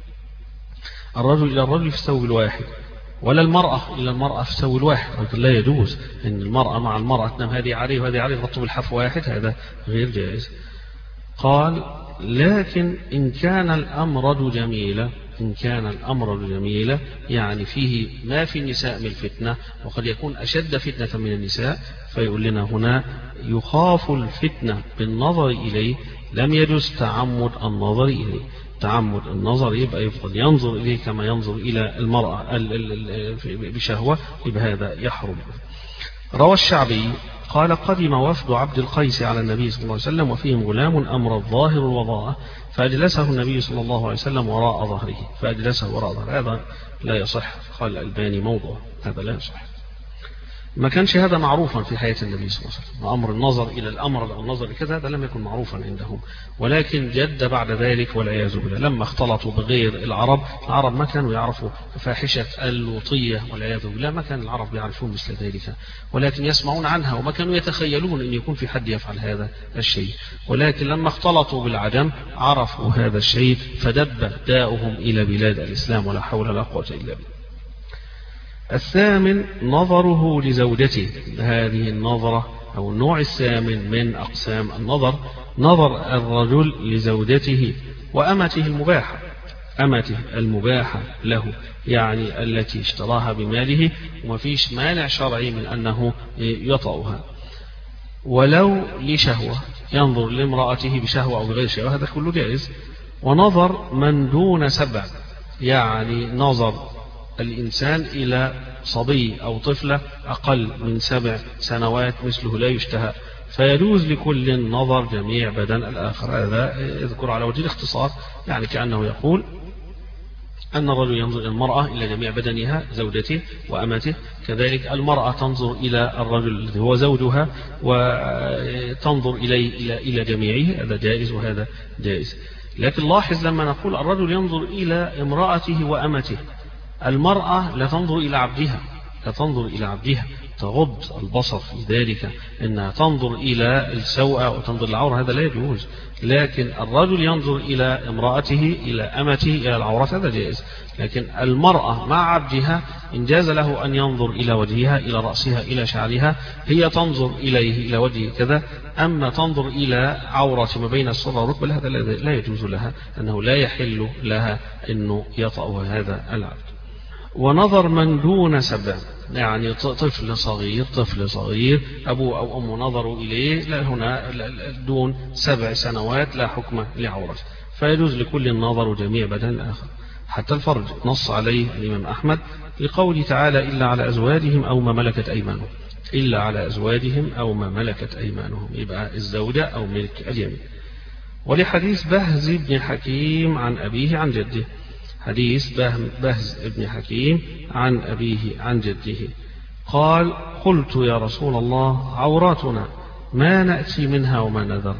الرجل إلى الرجل في الثوب الواحد، ولا المرأة إلى المرأة في الثوب الواحد، لا يجوز أن المرأة مع المرأة تنام هذه عليه وهذه عليه يغطوا بالحاف واحد، هذا غير جائز. قال: لكن إن كان الأمر جميلة، يعني فيه ما في النساء من الفتنة، وقد يكون أشد فتنة من النساء، فيقول لنا هنا يخاف الفتنة بالنظر إليه، لم يجوز تعمد النظر إليه. تعمد النظر يبقى يفضل ينظر إليه كما ينظر إلى المرأة بشهوة، يبقى هذا يحرم. روى الشعبي قال: قدم وفد عبد القيس على النبي صلى الله عليه وسلم وفيهم غلام أمر الظاهر الوضاءة، فأجلسه النبي صلى الله عليه وسلم وراء ظهره. هذا لا يصح، قال الألباني موضوع، هذا لا يصح، ما كانش هذا معروفا في حياة النبي صلى الله عليه وسلم، أمر النظر إلى الأمر أو النظر كذا، هذا لم يكن معروفا عندهم، ولكن جد بعد ذلك والعياذ بالله لما اختلطوا بغير العرب ما كانوا يعرفوا فاحشة اللوطية والعياذ بالله، ما كان العرب يعرفون مثل ذلك، ولكن يسمعون عنها، وما كانوا يتخيلون أن يكون في حد يفعل هذا الشيء، ولكن لما اختلطوا بالعجم عرفوا هذا الشيء، فدب داؤهم إلى بلاد الإسلام، ولا حول ولا قوة إلا بالله. الثامن نظره لزوجته، هذه النظرة أو النوع الثامن من أقسام النظر، نظر الرجل لزوجته وأمته المباحة له، يعني التي اشتراها بماله وما فيش مانع شرعي من أنه يطأها، ولو لشهوة، ينظر لامرأته بشهوة أو بغير شهوة، هذا كله جائز. ونظر من دون 7، يعني نظر الإنسان إلى صبي أو طفلة أقل من 7 سنوات مثله لا يشتهى، فيجوز لكل النظر جميع بدن الآخر. هذا يذكر على وجه الاختصار، يعني كأنه يقول أن الرجل ينظر إلى المرأة إلى جميع بدنها زوجته وأمته، كذلك المرأة تنظر إلى الرجل الذي هو زوجها وتنظر إليه إلى جميعه، هذا جائز وهذا جائز. لكن لاحظ لما نقول الرجل ينظر إلى امرأته وأمته، المرأة لا تنظر إلى عبدها، تغض البصر في ذلك، إنها تنظر إلى السوء أو تنظر العورة، هذا لا يجوز. لكن الرجل ينظر إلى امرأته إلى أمته إلى العورة، هذا جائز. لكن المرأة مع عبدها إن جاز له أن ينظر إلى وجهها إلى رأسها إلى شعرها، هي تنظر إليه إلى وجهه كذا، أما تنظر إلى عورة ما بين السرة والركبة هذا لا يجوز لها، أنه لا يحل لها أنه يطأ هذا العبد. ونظر من دون 7، يعني طفل صغير أبوه أو أمه نظروا إليه، لا هنا دون 7 سنوات لا حكم لعورته، فيجوز لكل النظر جميع بدن الآخر، حتى الفرج نص عليه الإمام أحمد لقوله تعالى: إلا على أزواجهم أو ما ملكت أيمانهم، إلا على أزواجهم أو ما ملكت أيمانهم، يبقى الزوجة أو ملك اليمين. ولحديث بهز بن حكيم عن أبيه عن جده، حديث بهز بن حكيم عن أبيه عن جده قال: قلت يا رسول الله عوراتنا ما نأتي منها وما نذر.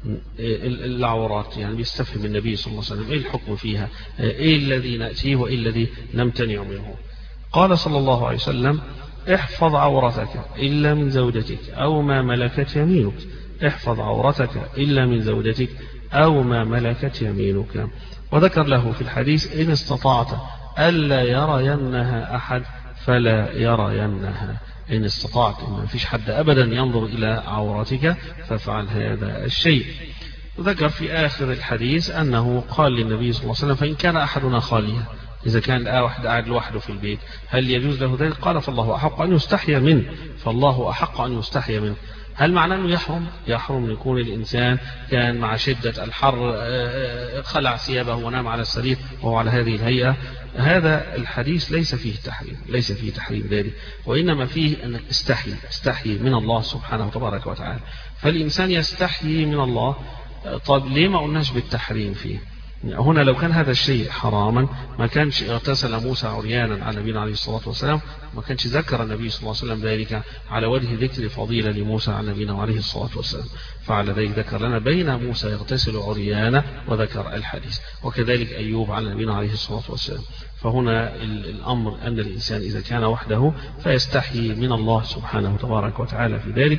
العورات يعني بيستفهم النبي صلى الله عليه وسلم إيه الحكم فيها، إيه الذي نأتيه وإيه الذي نمتنع منه. قال صلى الله عليه وسلم: احفظ عورتك إلا من زوجتك أو ما ملكت يمينك، احفظ عورتك إلا من زوجتك أو ما ملكت يمينك. وذكر له في الحديث: إن استطعت ألا يرينها أحد فلا يرينها، إن استطعت إن ما فيش حد أبدا ينظر إلى عورتك فافعل هذا الشيء. وذكر في آخر الحديث أنه قال للنبي صلى الله عليه وسلم: فإن كان أحدنا خاليا، إذا كان واحد قاعد لوحده في البيت هل يجوز له ذلك؟ قال: فالله أحق أن يستحي منه، فالله أحق أن يستحي منه. هل معناه أنه يحرم يكون الإنسان كان مع شدة الحر خلع ثيابه ونام على السرير وهو على هذه الهيئة؟ هذا الحديث ليس فيه تحريم ذلك، وإنما فيه أن استحي من الله سبحانه وتبارك وتعالى. فالإنسان يستحي من الله. طب ليه ما قلناش بالتحريم فيه؟ هنا لو كان هذا الشيء حراما ما كانش اغتسل موسى عريانا على نبينا عليه الصلاة والسلام، ما كانش ذكر النبي صلى الله عليه وسلم ذلك على وجه ذكر فضيلة لموسى على نبينا عليه الصلاة والسلام، فعلى ذلك ذكر لنا بين موسى يغتسل عريانا وذكر الحديث، وكذلك أيوب على نبينا عليه الصلاة والسلام. فهنا الأمر أن الإنسان إذا كان وحده فيستحي من الله سبحانه وتبارك وتعالى في ذلك،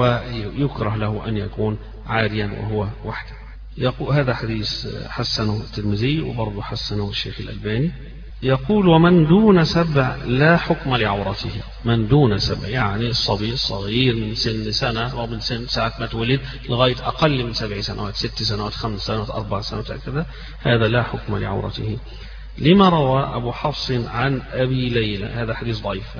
ويكره له أن يكون عاريا وهو وحده. يقول هذا حديث حسنه الترمذي وبرضه حسنه الشيخ الألباني. يقول: ومن دون 7 لا حكم لعورته. من دون 7 يعني الصبي الصغير من سن سنة أو من سن ساعة ما تولد لغاية أقل من 7 سنوات، 6 سنوات، 5 سنوات، 4 سنوات كذا، هذا لا حكم لعورته. لما روى أبو حفص عن أبي ليلى، هذا حديث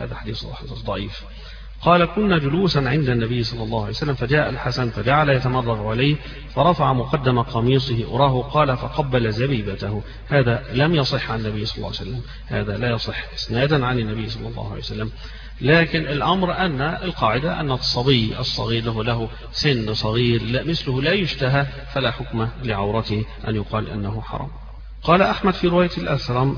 ضعيف. قال: كنا جلوسا عند النبي صلى الله عليه وسلم فجاء الحسن فجعل يتمرغ عليه فرفع مقدم قميصه أراه قال: فقبل زبيبته. هذا لم يصح عن النبي صلى الله عليه وسلم، هذا لا يصح إسنادا عن النبي صلى الله عليه وسلم. لكن الأمر أن القاعدة أن الصبي الصغير له سن صغير مثله لا يشتهى، فلا حكم لعورته أن يقال أنه حرام. قال أحمد في رواية الأثرم: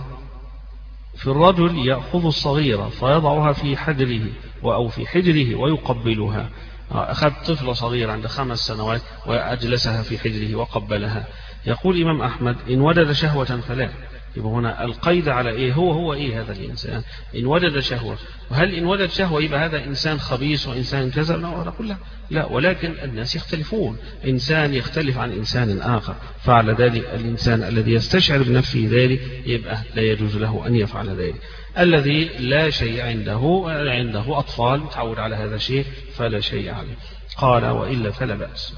في الرجل يأخذ الصغيرة فيضعها في حجره أو في حجره ويقبلها. أخذ طفلة صغيرة عند 5 سنوات وأجلسها في حجره وقبلها. يقول الإمام أحمد: إن وجد شهوة فلا. يبقى هنا القيد على إيه؟ هو إيه هذا الإنسان؟ إن وجد شهوة. وهل إن وجد شهوة يبقى هذا إنسان خبيث وإنسان كذا؟ نقول لا، ولكن الناس يختلفون، إنسان يختلف عن إنسان آخر، فعلى ذلك الإنسان الذي يستشعر بنفسه ذلك يبقى لا يجوز له أن يفعل ذلك. الذي لا شيء عنده أطفال متعود على هذا الشيء فلا شيء عليه. قال: وإلا فلا بأس.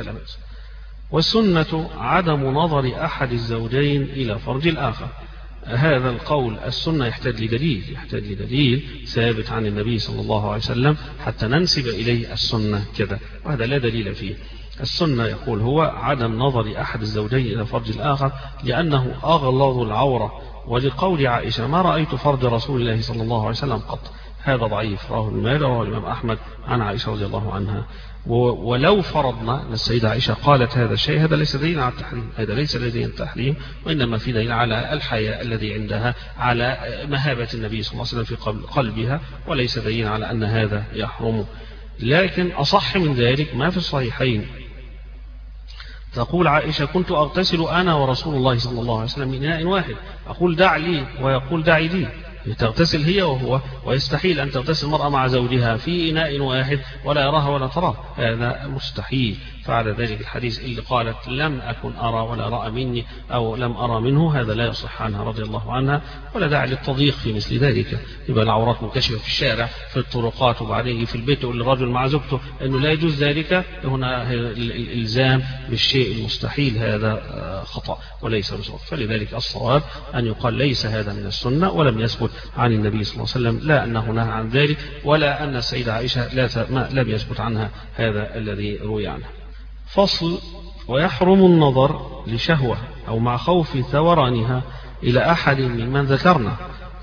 والسنة عدم نظر أحد الزوجين إلى فرج الآخر. هذا القول السنة يحتاج لدليل ثابت عن النبي صلى الله عليه وسلم حتى ننسب إليه السنة كذا، وهذا لا دليل فيه. السنة يقول هو عدم نظر أحد الزوجين إلى فرج الآخر لأنه أغلظ العورة، ولقول عائشة: ما رأيت فرج رسول الله صلى الله عليه وسلم قط. هذا ضعيف، رواه ابن ماجه ورواه الإمام أحمد عن عائشة رضي الله عنها. ولو فرضنا أن السيدة عائشة قالت هذا الشيء، هذا ليس دليل على التحريم، هذا ليس دليل التحريم، وإنما في دليل على الحياء الذي عندها، على مهابة النبي صلى الله عليه وسلم في قلبها، وليس دليل على أن هذا يحرم. لكن أصح من ذلك ما في الصحيحين. تقول عائشة: كنت أغتسل أنا ورسول الله صلى الله عليه وسلم من إناء واحد، أقول دع لي ويقول دعي لي. تغتسل هي وهو، ويستحيل أن تغتسل المرأة مع زوجها في إناء واحد ولا يراها ولا تراه، هذا مستحيل. فعلى ذلك الحديث اللي قالت لم أكن أرى ولا رأى مني أو لم أرى منه، هذا لا يصح عنها رضي الله عنها، ولا داعي للتضييق في مثل ذلك. يبقى العورات منكشفة في الشارع في الطرقات، وبعدين في البيت يقول للرجل مع زوجته أنه لا يجوز ذلك، هنا الإلزام بالشيء المستحيل هذا خطأ وليس بصواب. فلذلك الصواب أن يقال ليس هذا من السنة، ولم يثبت عن النبي صلى الله عليه وسلم لا أنه نهى عن ذلك، ولا أن السيدة عائشة لم يثبت عنها هذا الذي روي عنها. فصل: ويحرم النظر لشهوة أو مع خوف ثورانها إلى أحد ممن ذكرنا.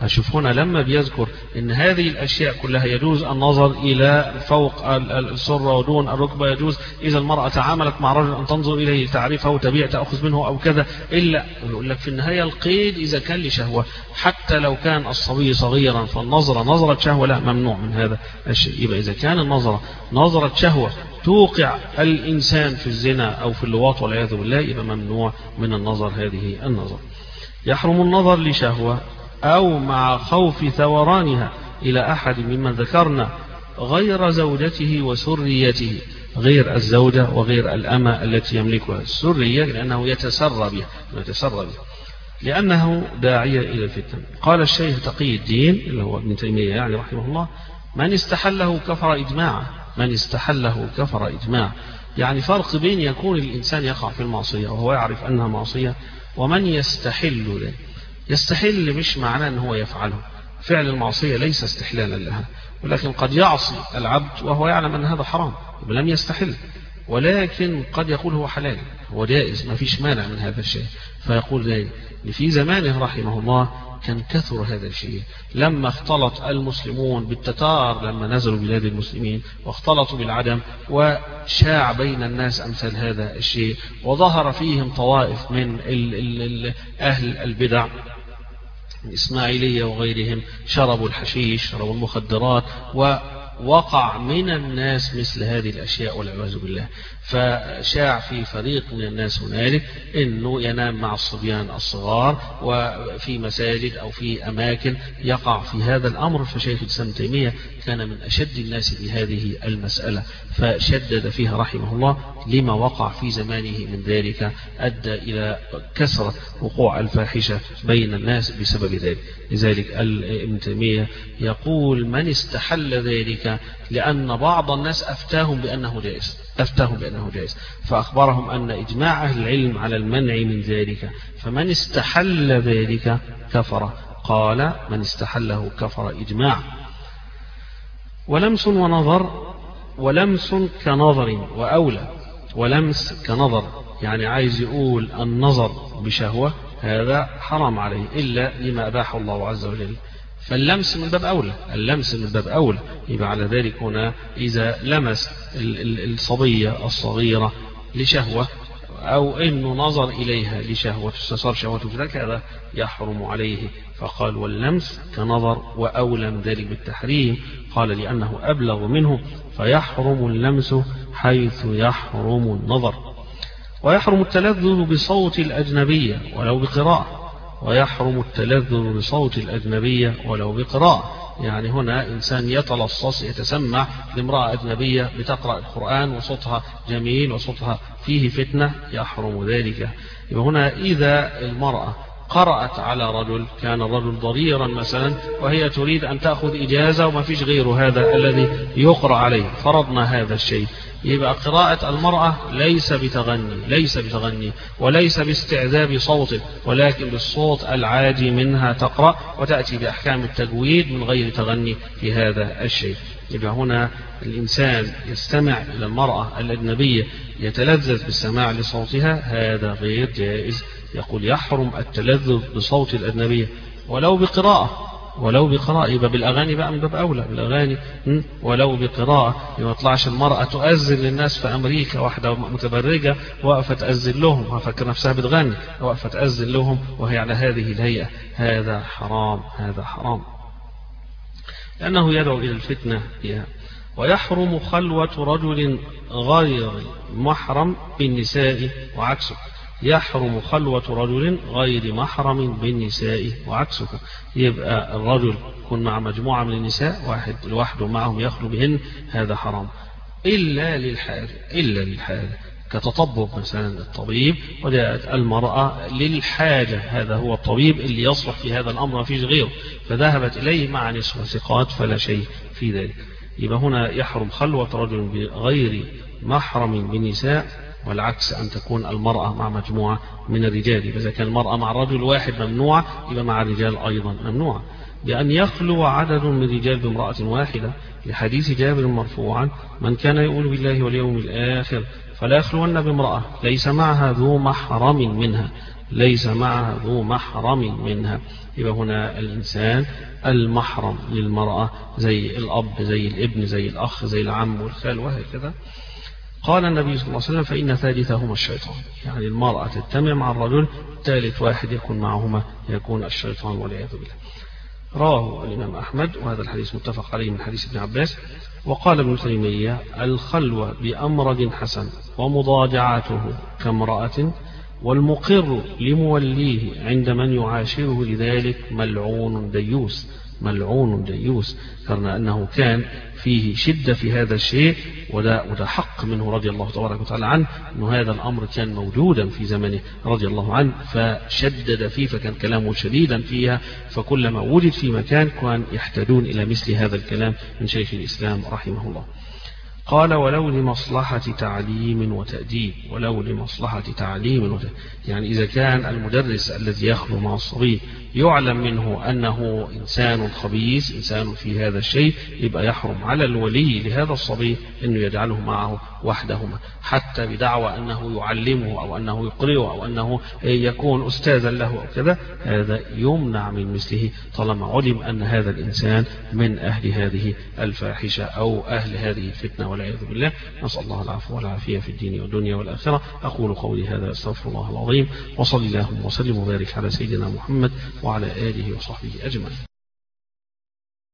هشوف هنا لما بيذكر ان هذه الاشياء كلها يجوز النظر الى فوق السرة ودون الركبة، يجوز اذا المرأة تعاملت مع رجل ان تنظر اليه تعرفه وتبيع تأخذ منه او كذا، الا يقول لك في النهاية القيد اذا كان لشهوة، حتى لو كان الصبي صغيرا فالنظرة نظرة شهوة لا، ممنوع من هذا الشيء. يبقى اذا كان النظرة نظرة شهوة توقع الانسان في الزنا او في اللواط والعياذ بالله، يبقى ممنوع من النظر هذه النظر. يحرم النظر لشهوة أو مع خوف ثورانها إلى أحد ممن ذكرنا غير زوجته وسريته، غير الزوجة وغير الأمة التي يملكها، السرية لأنه يتسرى بها لأنه داعية إلى الفتن. قال الشيخ تقي الدين اللي هو ابن تيمية يعني رحمه الله: من استحله كفر إجماعا، من استحله كفر إجماعا. يعني فرق بين يكون الإنسان يقع في المعصية وهو يعرف أنها معصية، ومن يستحل له. يستحل مش معناه أنه هو يفعله، فعل المعصية ليس استحلالا لها، ولكن قد يعصي العبد وهو يعلم أن هذا حرام لم يستحل، ولكن قد يقول هو حلال، هو جائز، ما فيش مانع من هذا الشيء، فيقول ذلك. في زمانه رحمه الله كان كثر هذا الشيء، لما اختلط المسلمون بالتتار لما نزلوا بلاد المسلمين واختلطوا بالعدم وشاع بين الناس أمثال هذا الشيء، وظهر فيهم طوائف من أهل البدع الإسماعيلية وغيرهم، شربوا الحشيش، شربوا المخدرات، ووقع من الناس مثل هذه الأشياء والعياذ بالله. فشاع في فريق من الناس هنالك أنه ينام مع الصبيان الصغار وفي مساجد أو في أماكن يقع في هذا الأمر. فشيخ الإسلام تيمية كان من أشد الناس في هذه المسألة، فشدد فيها رحمه الله لما وقع في زمانه من ذلك، أدى إلى كثرة وقوع الفاحشة بين الناس بسبب ذلك. لذلك ابن تيمية يقول: من استحل ذلك، لأن بعض الناس أفتاهم بأنه جائز، فأخبرهم أن إجماع أهل العلم على المنع من ذلك، فمن استحل ذلك كفر. قال: من استحله كفر إجماع. ولمس ونظر، ولمس كنظر وأولى، ولمس كنظر يعني عايز يقول النظر بشهوة هذا حرام عليه إلا لما أباحه الله عز وجل، فاللمس من باب أولى، اللمس من باب أولى. يبقى على ذلك هنا إذا لمس الصبية الصغيرة لشهوة أو إنه نظر إليها لشهوة استثار شهوته فذلك هذا يحرم عليه. فقال: واللمس كنظر وأولى من ذلك بالتحريم. قال: لأنه أبلغ منه، فيحرم اللمس حيث يحرم النظر. ويحرم التلذذ بصوت الأجنبية ولو بقراءة، ويحرم التلذذ بصوت الأجنبية ولو بقراءة. يعني هنا إنسان يتلصص يتسمع لامرأة أجنبية بتقرأ القرآن وصوتها جميل وصوتها فيه فتنة، يحرم ذلك. يبقى هنا إذا المرأة قرأت على رجل، كان الرجل ضريرا مثلا وهي تريد أن تأخذ إجازة وما فيش غير هذا الذي يقرأ عليه، فرضنا هذا الشيء، يبقى قراءة المرأة ليس بتغني وليس باستعذاب صوته، ولكن بالصوت العادي منها تقرأ وتأتي بأحكام التجويد من غير تغني في هذا الشيء. يبقى هنا الإنسان يستمع إلى المرأة الأجنبية يتلذذ بالسماع لصوتها، هذا غير جائز. يقول: يحرم التلذذ بصوت الأجنبية ولو بقراءة، يبقى بالأغاني بقى من باب أولى، بالأغاني ولو بقراءة. ما يطلعش المرأة تؤذن للناس في أمريكا، واحدة متبرجة وقفت تأذن لهم، فكر نفسها بتغني، وقفت تأذن لهم وهي على هذه الهيئة، هذا حرام لأنه يدعو إلى الفتنة فيها. ويحرم خلوة رجل غير محرم بالنساء وعكسه، يحرم خلوة رجل غير محرم بالنساء وعكسه. يبقى الرجل يكون مع مجموعة من النساء، واحد لوحده معهم يخلو بهن، هذا حرام إلا للحاجة كتطبب مثلا الطبيب، وجاءت المرأة للحاجة، هذا هو الطبيب اللي يصلح في هذا الأمر ما فيش غيره، فذهبت إليه مع نسوة ثقات فلا شيء في ذلك. يبقى هنا يحرم خلوة رجل بغير محرم بالنساء، والعكس أن تكون المرأة مع مجموعة من الرجال. إذا كان المرأة مع رجل واحد ممنوعة، يبقى مع الرجال أيضا ممنوعة. بأن يخلو عدد من الرجال بامرأة واحدة، لحديث جابر مرفوعا: من كان يؤمن بالله واليوم الآخر فلا يخلون بامرأة ليس معها ذو محرم منها، ليس معها ذو محرم منها. يبقى هنا الإنسان المحرم للمرأة زي الأب زي الابن زي الأخ زي العم والخال وهكذا. قال النبي صلى الله عليه وسلم فإن ثالثهما الشيطان، يعني المرأة تجتمع مع الرجل، ثالث واحد يكون معهما يكون الشيطان والعياذ بالله. رواه الإمام أحمد، وهذا الحديث متفق عليه من حديث ابن عباس. وقال ابن تيمية الخلوة بأمرد حسن ومضاجعته كامرأة، والمقر لموليه عند من يعاشره لذلك ملعون ديوس، ملعون ديوس، ذكرنا أنه كان فيه شدة في هذا الشيء، وده حق منه رضي الله تبارك وتعالى عنه، أن هذا الأمر كان موجودا في زمنه رضي الله عنه، فشدد فيه، فكان كلامه شديدا فيها، فكلما وجد في مكان كان يحتاجون إلى مثل هذا الكلام من شيخ الإسلام رحمه الله. قال ولو لمصلحة تعليم وتأديب، ولو لمصلحة تعليم وتأديب، يعني إذا كان المدرس الذي يخلو مع الصبي يعلم منه أنه إنسان خبيث، إنسان في هذا الشيء، يبقى يحرم على الولي لهذا الصبي أنه يجعله معه وحدهما، حتى بدعوى أنه يعلمه أو أنه يقرئه أو أنه يكون أستاذا له أو كذا، هذا يمنع من مثله طالما علم أن هذا الإنسان من أهل هذه الفاحشة أو أهل هذه الفتنة والعياذ بالله. نسأل الله العفو والعافية في الدين والدنيا والآخرة. أقول قولي هذا أستغفر الله العظيم، وصلى اللهم وسلم وبارك على سيدنا محمد وعلى آله وصحبه أجمعين.